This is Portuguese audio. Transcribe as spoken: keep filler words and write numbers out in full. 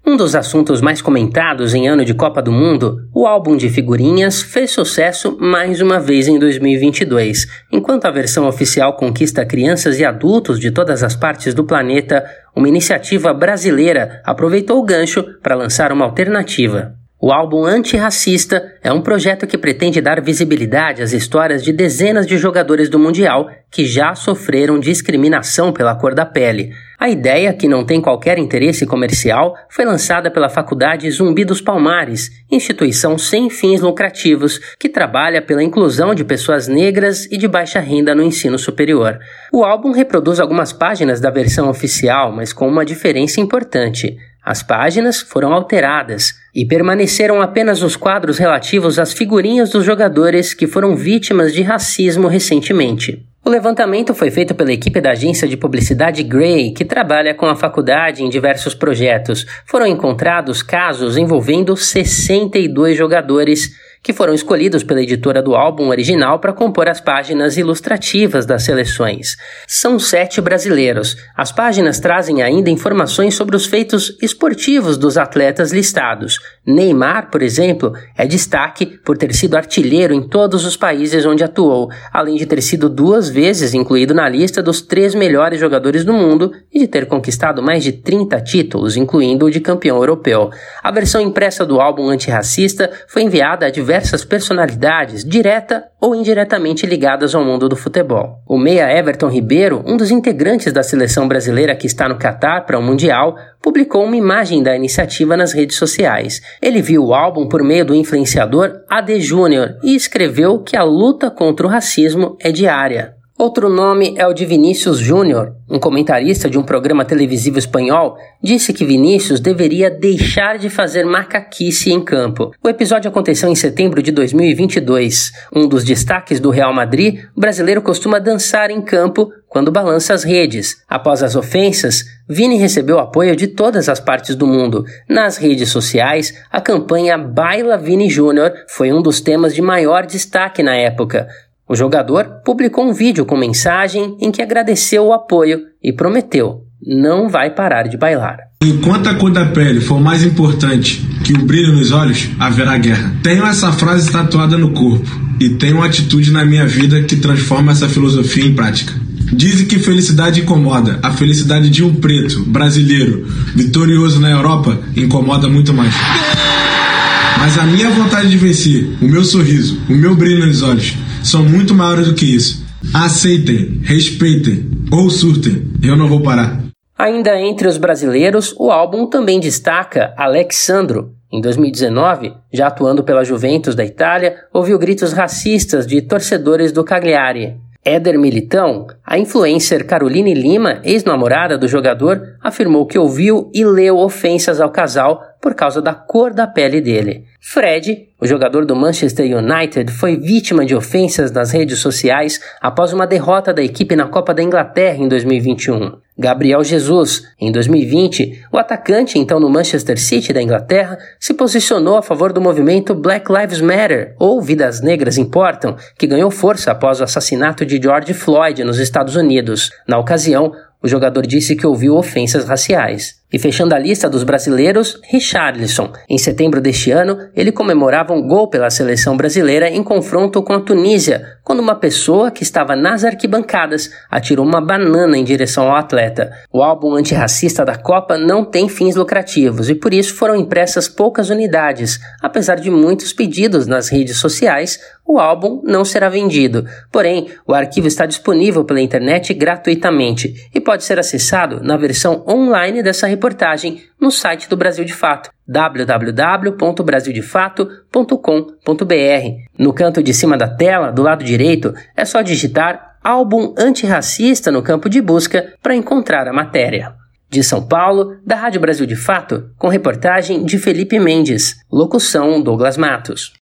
Um dos assuntos mais comentados em ano de Copa do Mundo, o álbum de figurinhas fez sucesso mais uma vez em dois mil e vinte e dois. Enquanto a versão oficial conquista crianças e adultos de todas as partes do planeta, uma iniciativa brasileira aproveitou o gancho para lançar uma alternativa. O álbum Antirracista é um projeto que pretende dar visibilidade às histórias de dezenas de jogadores do Mundial que já sofreram discriminação pela cor da pele. A ideia, que não tem qualquer interesse comercial, foi lançada pela Faculdade Zumbi dos Palmares, instituição sem fins lucrativos que trabalha pela inclusão de pessoas negras e de baixa renda no ensino superior. O álbum reproduz algumas páginas da versão oficial, mas com uma diferença importante. As páginas foram alteradas e permaneceram apenas os quadros relativos às figurinhas dos jogadores que foram vítimas de racismo recentemente. O levantamento foi feito pela equipe da agência de publicidade Grey, que trabalha com a faculdade em diversos projetos. Foram encontrados casos envolvendo sessenta e dois jogadores que foram escolhidos pela editora do álbum original para compor as páginas ilustrativas das seleções. São sete brasileiros. As páginas trazem ainda informações sobre os feitos esportivos dos atletas listados. Neymar, por exemplo, é destaque por ter sido artilheiro em todos os países onde atuou, além de ter sido duas vezes incluído na lista dos três melhores jogadores do mundo e de ter conquistado mais de trinta títulos, incluindo o de campeão europeu. A versão impressa do álbum Antirracista foi enviada a diversos diversas personalidades, direta ou indiretamente ligadas ao mundo do futebol. O meia Everton Ribeiro, um dos integrantes da seleção brasileira que está no Catar para o Mundial, publicou uma imagem da iniciativa nas redes sociais. Ele viu o álbum por meio do influenciador A D Júnior e escreveu que a luta contra o racismo é diária. Outro nome é o de Vinícius Júnior. Um comentarista de um programa televisivo espanhol disse que Vinícius deveria deixar de fazer macaquice em campo. O episódio aconteceu em setembro de dois mil e vinte e dois. Um dos destaques do Real Madrid, o brasileiro costuma dançar em campo quando balança as redes. Após as ofensas, Vini recebeu apoio de todas as partes do mundo. Nas redes sociais, a campanha Baila Vini Júnior foi um dos temas de maior destaque na época. O jogador publicou um vídeo com mensagem em que agradeceu o apoio e prometeu: não vai parar de bailar. Enquanto a cor da pele for mais importante que o brilho nos olhos, haverá guerra. Tenho essa frase tatuada no corpo e tenho uma atitude na minha vida que transforma essa filosofia em prática. Dizem que felicidade incomoda. A felicidade de um preto, brasileiro, vitorioso na Europa, incomoda muito mais. Mas a minha vontade de vencer, o meu sorriso, o meu brilho nos olhos, são muito maiores do que isso. Aceitem, respeitem ou surtem, eu não vou parar. Ainda entre os brasileiros, o álbum também destaca Alex Sandro. Em dois mil e dezenove, já atuando pela Juventus da Itália, ouviu gritos racistas de torcedores do Cagliari. Éder Militão, a influencer Caroline Lima, ex-namorada do jogador, afirmou que ouviu e leu ofensas ao casal por causa da cor da pele dele. Fred, o jogador do Manchester United, foi vítima de ofensas nas redes sociais após uma derrota da equipe na Copa da Inglaterra em dois mil e vinte e um. Gabriel Jesus, em dois mil e vinte, o atacante, então no Manchester City da Inglaterra, se posicionou a favor do movimento Black Lives Matter, ou Vidas Negras Importam, que ganhou força após o assassinato de George Floyd nos Estados Unidos. Na ocasião, o jogador disse que ouviu ofensas raciais. E fechando a lista dos brasileiros, Richarlison. Em setembro deste ano, ele comemorava um gol pela seleção brasileira em confronto com a Tunísia, quando uma pessoa que estava nas arquibancadas atirou uma banana em direção ao atleta. O álbum antirracista da Copa não tem fins lucrativos e por isso foram impressas poucas unidades. Apesar de muitos pedidos nas redes sociais, o álbum não será vendido. Porém, o arquivo está disponível pela internet gratuitamente e pode ser acessado na versão online dessa reportagem no site do Brasil de Fato, w w w ponto brasil de fato ponto com ponto b r. No canto de cima da tela, do lado direito, é só digitar álbum antirracista no campo de busca para encontrar a matéria. De São Paulo, da Rádio Brasil de Fato, com reportagem de Felipe Mendes, locução Douglas Matos.